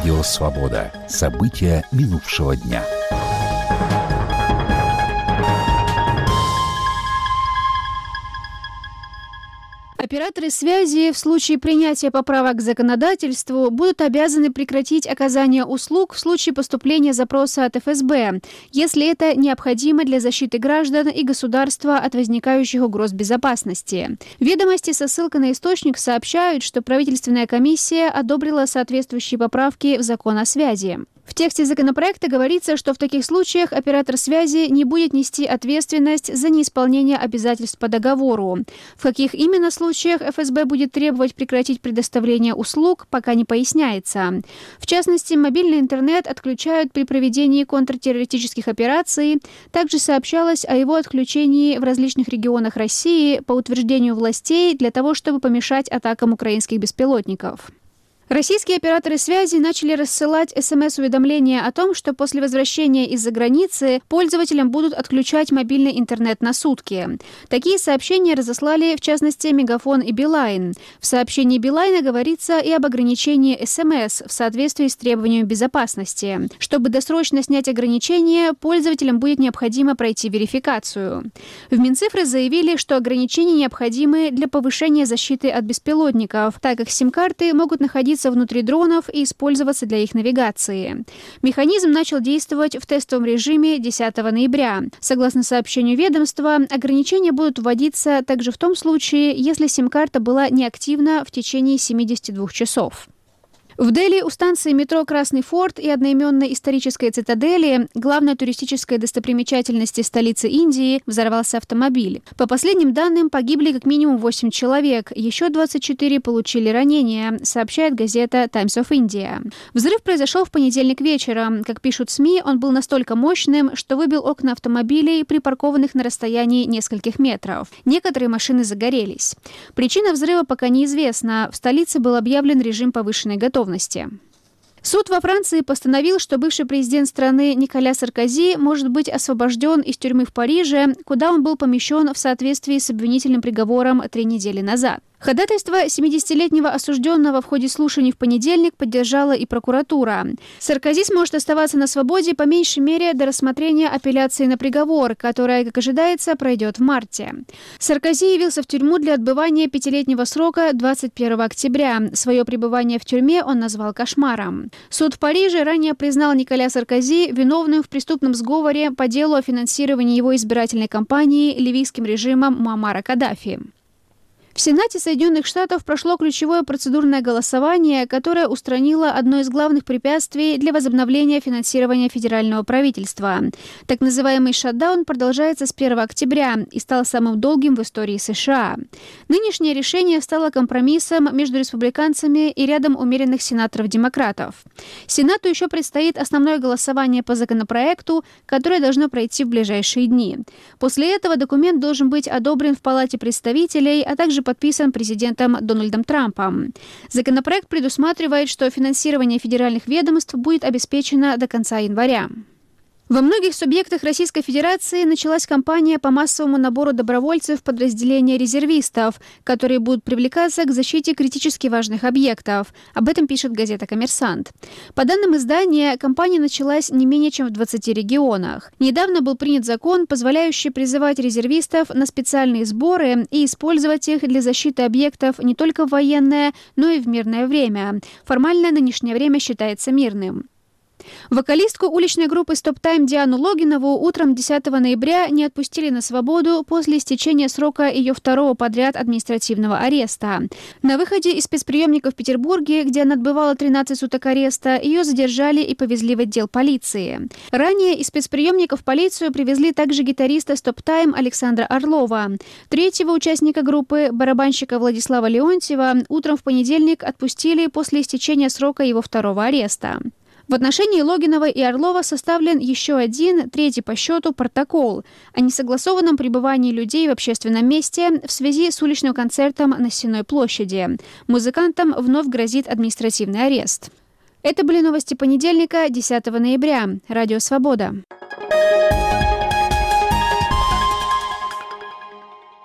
Радио «Свобода». События минувшего дня. Операторы связи в случае принятия поправок к законодательству будут обязаны прекратить оказание услуг в случае поступления запроса от ФСБ, если это необходимо для защиты граждан и государства от возникающих угроз безопасности. Ведомости со ссылкой на источник сообщают, что правительственная комиссия одобрила соответствующие поправки в закон о связи. В тексте законопроекта говорится, что в таких случаях оператор связи не будет нести ответственность за неисполнение обязательств по договору. В каких именно случаях ФСБ будет требовать прекратить предоставление услуг, пока не поясняется. В частности, мобильный интернет отключают при проведении контртеррористических операций. Также сообщалось о его отключении в различных регионах России по утверждению властей для того, чтобы помешать атакам украинских беспилотников. Российские операторы связи начали рассылать СМС-уведомления о том, что после возвращения из-за границы пользователям будут отключать мобильный интернет на сутки. Такие сообщения разослали, в частности, Мегафон и Билайн. В сообщении Билайна говорится и об ограничении СМС в соответствии с требованиями безопасности. Чтобы досрочно снять ограничения, пользователям будет необходимо пройти верификацию. В Минцифры заявили, что ограничения необходимы для повышения защиты от беспилотников, так как сим-карты могут находиться внутри дронов и использоваться для их навигации. Механизм начал действовать в тестовом режиме 10 ноября. Согласно сообщению ведомства, ограничения будут вводиться также в том случае, если сим-карта была неактивна в течение 72 часов. В Дели у станции метро «Красный форт» и одноименной исторической цитадели, главной туристической достопримечательности столицы Индии, взорвался автомобиль. По последним данным, погибли как минимум 8 человек, еще 24 получили ранения, сообщает газета Times of India. Взрыв произошел в понедельник вечером. Как пишут СМИ, он был настолько мощным, что выбил окна автомобилей, припаркованных на расстоянии нескольких метров. Некоторые машины загорелись. Причина взрыва пока неизвестна. В столице был объявлен режим повышенной готовности. Суд во Франции постановил, что бывший президент страны Николя Саркози может быть освобожден из тюрьмы в Париже, куда он был помещен в соответствии с обвинительным приговором 3 недели назад. Ходатайство 70-летнего осужденного в ходе слушаний в понедельник поддержала и прокуратура. Саркози сможет оставаться на свободе по меньшей мере до рассмотрения апелляции на приговор, которая, как ожидается, пройдет в марте. Саркози явился в тюрьму для отбывания 5-летнего срока 21 октября. Свое пребывание в тюрьме он назвал кошмаром. Суд в Париже ранее признал Николя Саркози виновным в преступном сговоре по делу о финансировании его избирательной кампании ливийским режимом Муаммара Каддафи. В Сенате Соединенных Штатов прошло ключевое процедурное голосование, которое устранило одно из главных препятствий для возобновления финансирования федерального правительства. Так называемый шатдаун продолжается с 1 октября и стал самым долгим в истории США. Нынешнее решение стало компромиссом между республиканцами и рядом умеренных сенаторов-демократов. Сенату еще предстоит основное голосование по законопроекту, которое должно пройти в ближайшие дни. После этого документ должен быть одобрен в Палате представителей, а также подписан президентом Дональдом Трампом. Законопроект предусматривает, что финансирование федеральных ведомств будет обеспечено до конца января. Во многих субъектах Российской Федерации началась кампания по массовому набору добровольцев в подразделения резервистов, которые будут привлекаться к защите критически важных объектов. Об этом пишет газета «Коммерсант». По данным издания, кампания началась не менее чем в 20 регионах. Недавно был принят закон, позволяющий призывать резервистов на специальные сборы и использовать их для защиты объектов не только в военное, но и в мирное время. Формально нынешнее время считается мирным. Вокалистку уличной группы «Стоп-Тайм» Диану Логинову утром 10 ноября не отпустили на свободу после истечения срока ее второго подряд административного ареста. На выходе из спецприемника в Петербурге, где она отбывала 13 суток ареста, ее задержали и повезли в отдел полиции. Ранее из спецприемника в полицию привезли также гитариста «Стоп-Тайм» Александра Орлова. Третьего участника группы, барабанщика Владислава Леонтьева, утром в понедельник отпустили после истечения срока его второго ареста. В отношении Логиновой и Орлова составлен еще один, третий по счету, протокол о несогласованном пребывании людей в общественном месте в связи с уличным концертом на Сенной площади. Музыкантам вновь грозит административный арест. Это были новости понедельника, 10 ноября. Радио «Свобода».